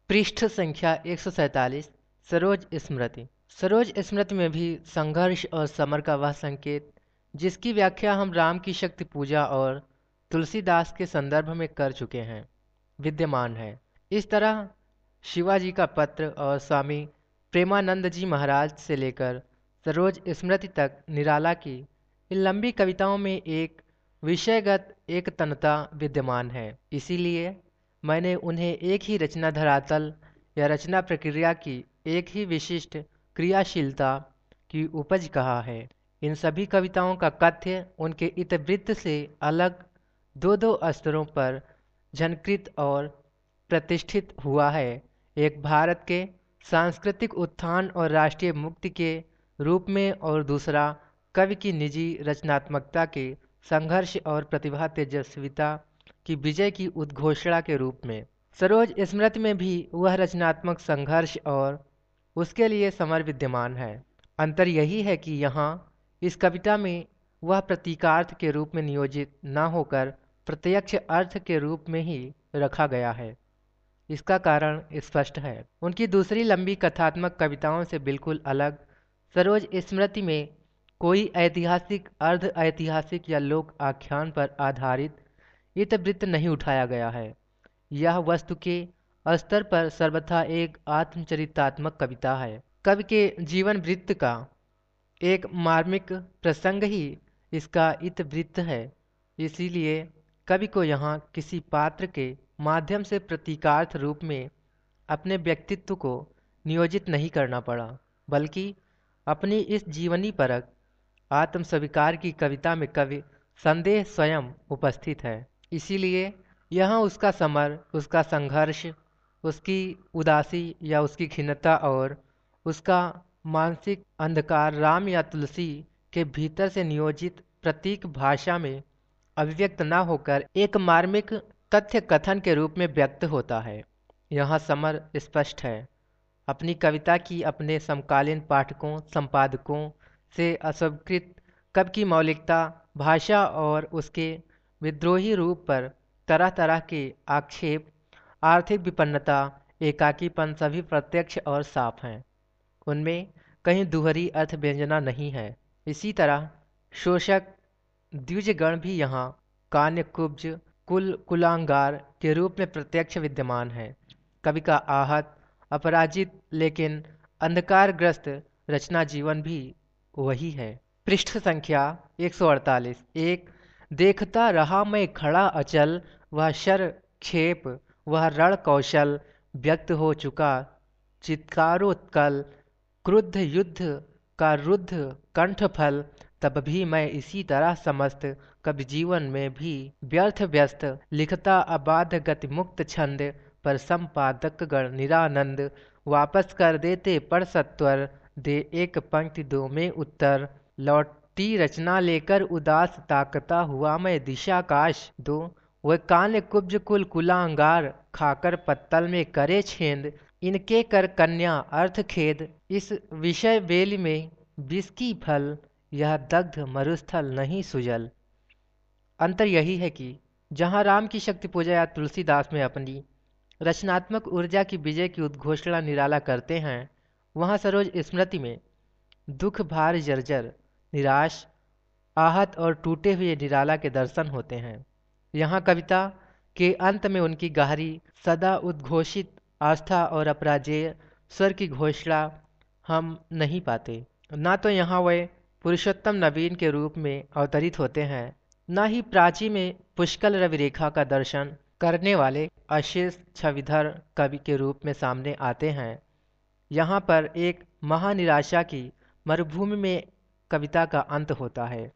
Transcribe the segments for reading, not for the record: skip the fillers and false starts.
पृष्ठ संख्या 147। सरोज स्मृति। सरोज स्मृति में भी संघर्ष और समर का वह संकेत जिसकी व्याख्या हम राम की शक्ति पूजा और तुलसीदास के संदर्भ में कर चुके हैं विद्यमान है। इस तरह शिवाजी का पत्र और स्वामी प्रेमानंद जी महाराज से लेकर सरोज स्मृति तक निराला की इन लंबी कविताओं में एक विषयगत एक तनता विद्यमान है। इसीलिए मैंने उन्हें एक ही रचना धरातल या रचना प्रक्रिया की एक ही विशिष्ट क्रियाशीलता की उपज कहा है। इन सभी कविताओं का कथ्य उनके इतिवृत्त से अलग दो दो स्तरों पर झनकृत और प्रतिष्ठित हुआ है। एक भारत के सांस्कृतिक उत्थान और राष्ट्रीय मुक्ति के रूप में और दूसरा कवि की निजी रचनात्मकता के संघर्ष और प्रतिभा तेजस्विता की विजय की उद्घोषणा के रूप में। सरोज स्मृति में भी वह रचनात्मक संघर्ष और उसके लिए समर विद्यमान है। अंतर यही है कि यहाँ इस कविता में वह प्रतीकार्थ के रूप में नियोजित न होकर प्रत्यक्ष अर्थ के रूप में ही रखा गया है। इसका कारण स्पष्ट है। उनकी दूसरी लंबी कथात्मक कविताओं से बिल्कुल अलग सरोज स्मृति में कोई ऐतिहासिक अर्ध ऐतिहासिक या लोक आख्यान पर आधारित इतिवृत्त नहीं उठाया गया है। यह वस्तु के स्तर पर सर्वथा एक आत्मचरितात्मक कविता है। कवि के जीवन वृत्त का एक मार्मिक प्रसंग ही इसका इतिवृत्त है। इसीलिए कवि को यहाँ किसी पात्र के माध्यम से प्रतीकार्थ रूप में अपने व्यक्तित्व को नियोजित नहीं करना पड़ा, बल्कि अपनी इस जीवनी परक आत्मस्वीकार की कविता में कवि संदेह स्वयं उपस्थित है। इसीलिए यहाँ उसका समर, उसका संघर्ष, उसकी उदासी या उसकी खिन्नता और उसका मानसिक अंधकार राम या तुलसी के भीतर से नियोजित प्रतीक भाषा में अभिव्यक्त न होकर एक मार्मिक तथ्य कथन के रूप में व्यक्त होता है। यहाँ समर स्पष्ट है। अपनी कविता की अपने समकालीन पाठकों संपादकों से अस्वीकृत कवि की मौलिकता भाषा और उसके विद्रोही रूप पर तरह तरह के आक्षेप, आर्थिक विपन्नता, एकाकीपन सभी प्रत्यक्ष और साफ हैं। उनमें कहीं दुहरी अर्थ व्यंजना नहीं है। इसी तरह शोषक द्विजगण भी यहाँ कान्य कुब्ज कुलांगार के रूप में प्रत्यक्ष विद्यमान है। कवि का आहत अपराजित लेकिन अंधकारग्रस्त रचना जीवन भी वही है। पृष्ठ संख्या 148। एक देखता रहा मैं खड़ा अचल, वह शर क्षेप वह रण कौशल, व्यक्त हो चुका चित्कारोत्कल, क्रुद्ध युद्ध का रुद्ध कंठफल, तब भी मैं इसी तरह समस्त कवि जीवन में भी व्यर्थ व्यस्त लिखता अबाध गति मुक्त छंद, पर संपादक गण निरानंद वापस कर देते पढ़ सत्वर, दे एक पंक्ति दो में उत्तर, लौटी रचना लेकर उदास ताकता हुआ मैं दिशाकाश दो, वह कान्य कुब्ज कुल कुलांगार खाकर पत्तल में करे छेद, इनके कर कन्या अर्थ खेद, इस विषय बेली में बिस्की फल, यह दग्ध मरुस्थल नहीं सुजल। अंतर यही है कि जहाँ राम की शक्ति पूजा या तुलसीदास में अपनी रचनात्मक ऊर्जा की विजय की उद्घोषणा निराला करते हैं, वहाँ सरोज स्मृति में दुख भार जर्जर निराश आहत और टूटे हुए निराला के दर्शन होते हैं। यहाँ कविता के अंत में उनकी गहरी सदा उद्घोषित आस्था और अपराजेय स्वर की घोषणा हम नहीं पाते। ना तो यहाँ वे पुरुषोत्तम नवीन के रूप में अवतरित होते हैं, न ही प्राची में पुष्कल रविरेखा का दर्शन करने वाले अशेष छविधर कवि के रूप में सामने आते हैं। यहाँ पर एक महानिराशा की मरुभूमि में कविता का अंत होता है।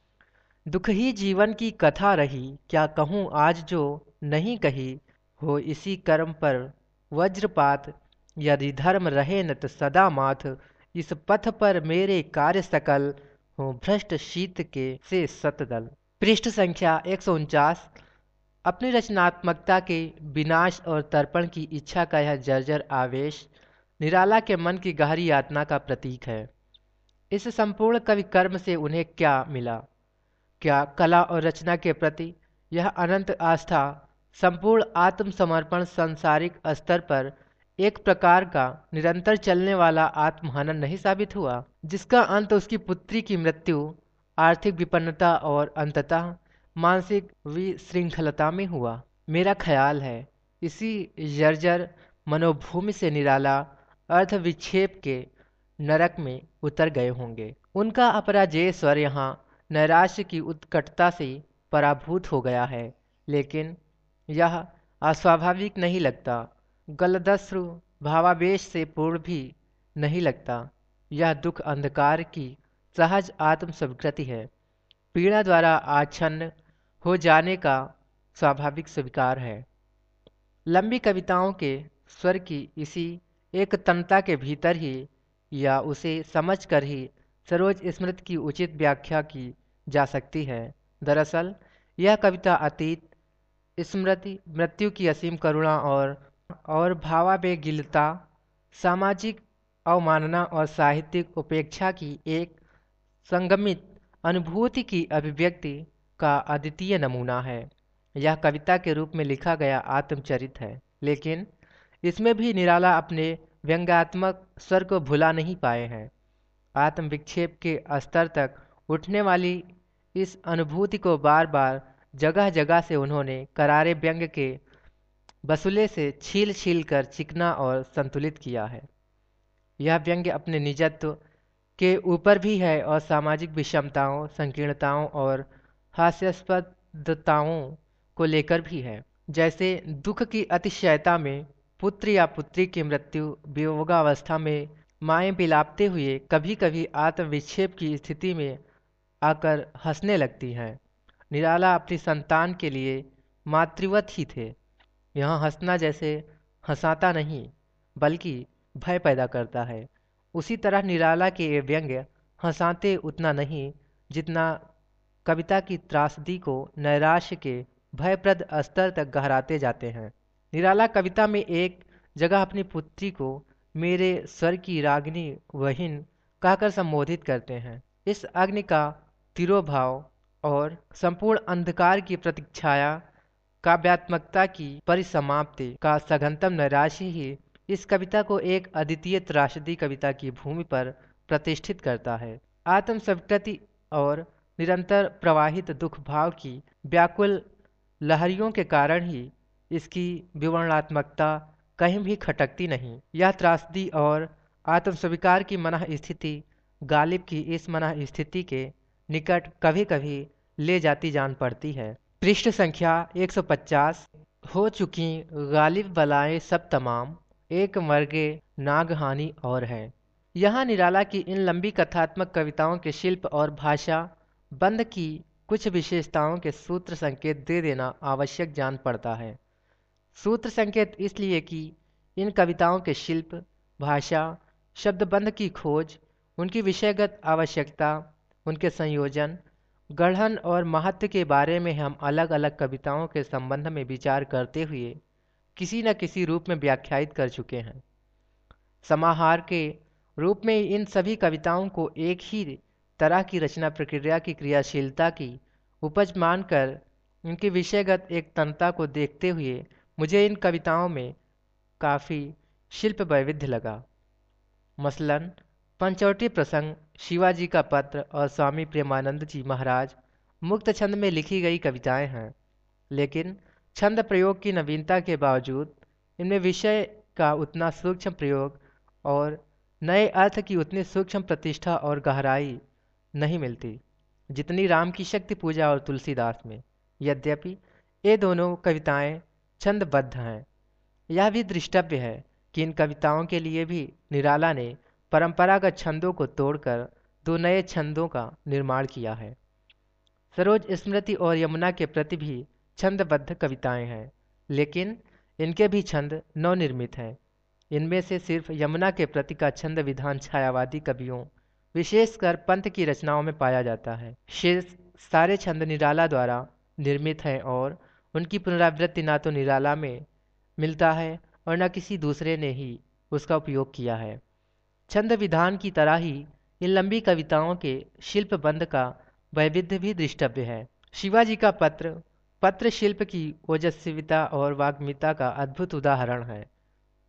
दुख ही जीवन की कथा रही, क्या कहूँ आज जो नहीं कही, हो इसी कर्म पर वज्रपात, यदि धर्म रहे न तो सदा माथ, इस पथ पर मेरे कार्य सकल, हो भ्रष्ट शीत के से सतदल। पृष्ठ संख्या 149। अपनी रचनात्मकता के विनाश और तर्पण की इच्छा का यह जर्जर आवेश निराला के मन की गहरी यातना का प्रतीक है। इस संपूर्ण कवि कर्म से उन्हें क्या मिला? क्या कला और रचना के प्रति यह अनंत आस्था, संपूर्ण आत्मसमर्पण सांसारिक स्तर पर एक प्रकार का निरंतर चलने वाला आत्महनन नहीं साबित हुआ, जिसका अंत उसकी पुत्री की मृत्यु, आर्थिक विपन्नता और अंततः मानसिक विशृंखलता में हुआ। मेरा ख्याल है इसी जर्जर मनोभूमि से निराला अर्थ विक्षेप के नरक में उतर गए होंगे। उनका अपराजेय स्वर यहाँ नैराश्य की उत्कटता से पराभूत हो गया है, लेकिन यह अस्वाभाविक नहीं लगता, गलदस्रु भावावेश से पूर्ण भी नहीं लगता। यह दुख अंधकार की सहज आत्म स्वीकृति है, पीड़ा द्वारा आच्छन्न हो जाने का स्वाभाविक स्वीकार है। लंबी कविताओं के स्वर की इसी एक तन्यता के भीतर ही या उसे समझकर ही सरोज स्मृति की उचित व्याख्या की जा सकती है। दरअसल यह कविता अतीत, स्मृति, मृत्यु की असीम करुणा और भावावेगिलता, सामाजिक अवमानना और साहित्यिक उपेक्षा की एक संगमित अनुभूति की अभिव्यक्ति का अद्वितीय नमूना है। यह कविता के रूप में लिखा गया आत्मचरित है, लेकिन इसमें भी निराला अपने व्यंग्यात्मक स्वर को भुला नहीं पाए हैं। आत्म विक्षेप के स्तर तक उठने वाली इस अनुभूति को बार बार जगह जगह से उन्होंने करारे व्यंग के बसुले से छील छील कर चिकना और संतुलित किया है। यह व्यंग्य अपने निजत्व के ऊपर भी है और सामाजिक विषमताओं, संकीर्णताओं और हास्यास्पदताओं को लेकर भी है। जैसे दुख की अतिशयता में पुत्र या पुत्री की मृत्यु वियोगावस्था में माएँ बिलापते हुए कभी कभी आत्मविक्षेप की स्थिति में आकर हंसने लगती हैं। निराला अपनी संतान के लिए मातृवत ही थे। यहाँ हंसना जैसे हंसाता नहीं, बल्कि भय पैदा करता है। उसी तरह निराला के ये व्यंग्य हंसाते उतना नहीं जितना कविता की त्रासदी को नैराश्य के भयप्रद स्तर तक गहराते जाते हैं। निराला कविता में एक जगह अपनी पुत्री को मेरे स्वर की रागिनी बहिन कहकर संबोधित करते हैं। इस अग्नि का तिरोभाव और संपूर्ण अंधकार की प्रतीक्षाया काव्यात्मकता की परिसमाप्ति का सघनतम नैराश्य ही इस कविता को एक अद्वितीय त्रासदी कविता की भूमि पर प्रतिष्ठित करता है। आत्म स्वीकृति और निरंतर प्रवाहित दुख भाव की व्याकुल लहरियों के कारण ही इसकी विवरणात्मकता कहीं भी खटकती नहीं। यह त्रासदी और आत्मस्वीकार की मनः स्थिति गालिब की इस मनः स्थिति के निकट कभी कभी ले जाती जान पड़ती है। पृष्ठ संख्या 150। हो चुकी गालिब बलाएं सब तमाम, एक मर्गे नागहानी और है। यहाँ निराला की इन लंबी कथात्मक कविताओं के शिल्प और भाषा बंद की कुछ विशेषताओं के सूत्र संकेत दे देना आवश्यक जान पड़ता है। सूत्र संकेत इसलिए कि इन कविताओं के शिल्प, भाषा, शब्दबंध की खोज, उनकी विषयगत आवश्यकता, उनके संयोजन, गढ़न और महत्व के बारे में हम अलग अलग कविताओं के संबंध में विचार करते हुए किसी न किसी रूप में व्याख्यायित कर चुके हैं। समाहार के रूप में इन सभी कविताओं को एक ही तरह की रचना प्रक्रिया की क्रियाशीलता की उपज मानकर उनकी विषयगत एक तन्यता को देखते हुए मुझे इन कविताओं में काफ़ी शिल्प वैविध्य लगा। मसलन पंचवटी प्रसंग, शिवाजी का पत्र और स्वामी प्रेमानंद जी महाराज मुक्त छंद में लिखी गई कविताएं हैं, लेकिन छंद प्रयोग की नवीनता के बावजूद इनमें विषय का उतना सूक्ष्म प्रयोग और नए अर्थ की उतनी सूक्ष्म प्रतिष्ठा और गहराई नहीं मिलती जितनी राम की शक्ति पूजा और तुलसीदास में। यद्यपि ये दोनों कविताएं छंदबद्ध हैं, यह भी दृष्टव्य है कि इन कविताओं के लिए भी निराला ने परंपरागत छंदों को तोड़कर दो नए छंदों का निर्माण किया है। सरोज स्मृति और यमुना के प्रति भी छंदबद्ध कविताएं हैं, लेकिन इनके भी छंद नवनिर्मित हैं। इनमें से सिर्फ यमुना के प्रति का छंद विधान छायावादी कवियों, विशेषकर पंत की रचनाओं में पाया जाता है। शेष सारे छंद निराला द्वारा निर्मित हैं और उनकी पुनरावृत्ति न तो निराला में मिलता है और न किसी दूसरे ने ही उसका उपयोग किया है। छंद विधान की तरह ही इन लंबी कविताओं के शिल्प बंध का वैविध्य भी दृष्टव्य है। शिवाजी का पत्र शिल्प की ओजस्विता और वाग्मिता का अद्भुत उदाहरण है।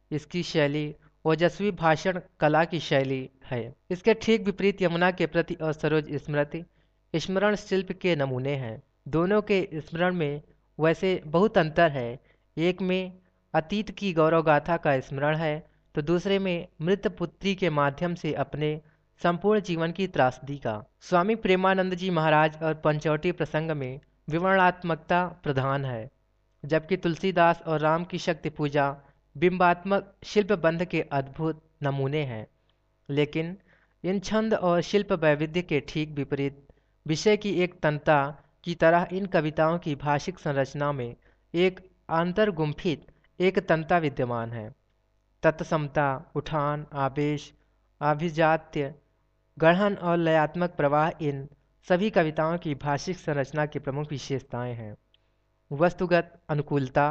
इसकी शैली ओजस्वी भाषण कला की शैली है। इसके ठीक विपरीत यमुना के प्रति और सरोज स्मृति स्मरण शिल्प के नमूने हैं। दोनों के स्मरण में वैसे बहुत अंतर है। एक में अतीत की गौरव गाथा का स्मरण है, तो दूसरे में मृत पुत्री के माध्यम से अपने संपूर्ण जीवन की त्रासदी का। स्वामी प्रेमानंद जी महाराज और पंचवटी प्रसंग में विवरणात्मकता प्रधान है, जबकि तुलसीदास और राम की शक्ति पूजा बिंबात्मक शिल्प बंध के अद्भुत नमूने हैं। लेकिन इन छंद और शिल्प वैविध्य के ठीक विपरीत विषय की एक तंता की तरह इन कविताओं की भाषिक संरचना में एक अंतर्गुम्फित एक तंता विद्यमान है। तत्समता, उठान, आवेश, आभिजात्य, गढ़न और लयात्मक प्रवाह इन सभी कविताओं की भाषिक संरचना की प्रमुख विशेषताएं हैं। वस्तुगत अनुकूलता,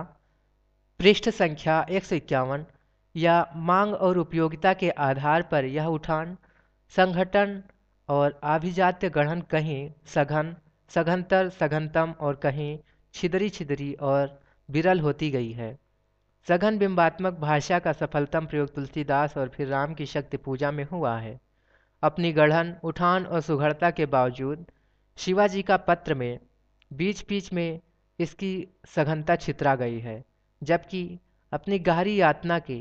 पृष्ठ संख्या 151 या मांग और उपयोगिता के आधार पर यह उठान, संघटन और आभिजात्य गढ़न कहीं सघन, सघनतर, सघनतम और कहीं छिदरी छिदरी और विरल होती गई है। सघन बिंबात्मक भाषा का सफलतम प्रयोग तुलसीदास और फिर राम की शक्ति पूजा में हुआ है। अपनी गढ़न, उठान और सुघड़ता के बावजूद शिवाजी का पत्र में बीच बीच में इसकी सघनता छितरा गई है, जबकि अपनी गहरी यातना के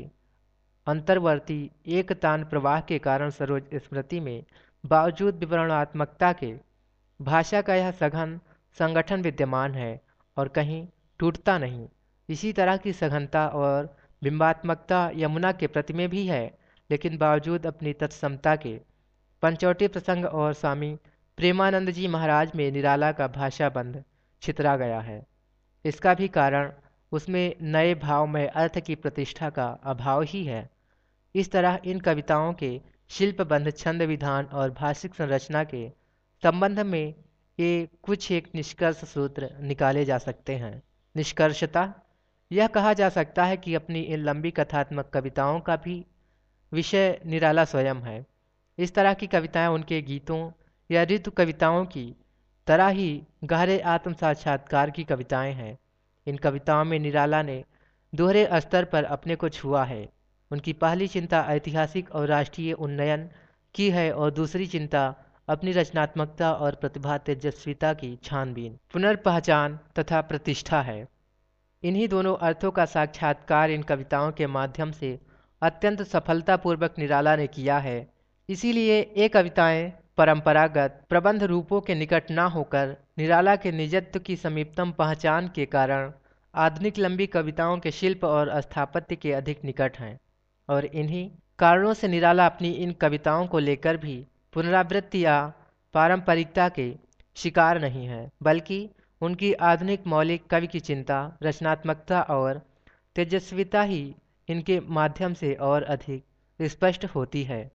अंतर्वर्ती एक तान प्रवाह के कारण सरोज स्मृति में बावजूद विवरणात्मकता के भाषा का यह सघन संगठन विद्यमान है और कहीं टूटता नहीं। इसी तरह की सघनता और बिंबात्मकता यमुना के प्रति में भी है, लेकिन बावजूद अपनी तत्समता के पंचवटी प्रसंग और स्वामी प्रेमानंद जी महाराज में निराला का भाषा बंध छितरा गया है। इसका भी कारण उसमें नए भाव में अर्थ की प्रतिष्ठा का अभाव ही है। इस तरह इन कविताओं के शिल्पबंध, छंद विधान और भाषिक संरचना के संबंध में ये कुछ एक निष्कर्ष सूत्र निकाले जा सकते हैं। निष्कर्षतः यह कहा जा सकता है कि अपनी इन लंबी कथात्मक कविताओं का भी विषय निराला स्वयं है। इस तरह की कविताएं उनके गीतों या ऋतु कविताओं की तरह ही गहरे आत्म साक्षात्कार की कविताएं हैं। इन कविताओं में निराला ने दोहरे स्तर पर अपने को छुआ है। उनकी पहली चिंता ऐतिहासिक और राष्ट्रीय उन्नयन की है और दूसरी चिंता अपनी रचनात्मकता और प्रतिभा तेजस्विता की छानबीन, पुनर्पहचान तथा प्रतिष्ठा है। इन्हीं दोनों अर्थों का साक्षात्कार इन कविताओं के माध्यम से अत्यंत सफलतापूर्वक निराला ने किया है। इसीलिए ये कविताएं परंपरागत प्रबंध रूपों के निकट न होकर निराला के निजत्व की समीपतम पहचान के कारण आधुनिक लंबी कविताओं के शिल्प और स्थापत्य के अधिक निकट हैं। और इन्हीं कारणों से निराला अपनी इन कविताओं को लेकर भी पुनरावृत्ति या पारंपरिकता के शिकार नहीं है, बल्कि उनकी आधुनिक मौलिक कवि की चिंता, रचनात्मकता और तेजस्विता ही इनके माध्यम से और अधिक स्पष्ट होती है।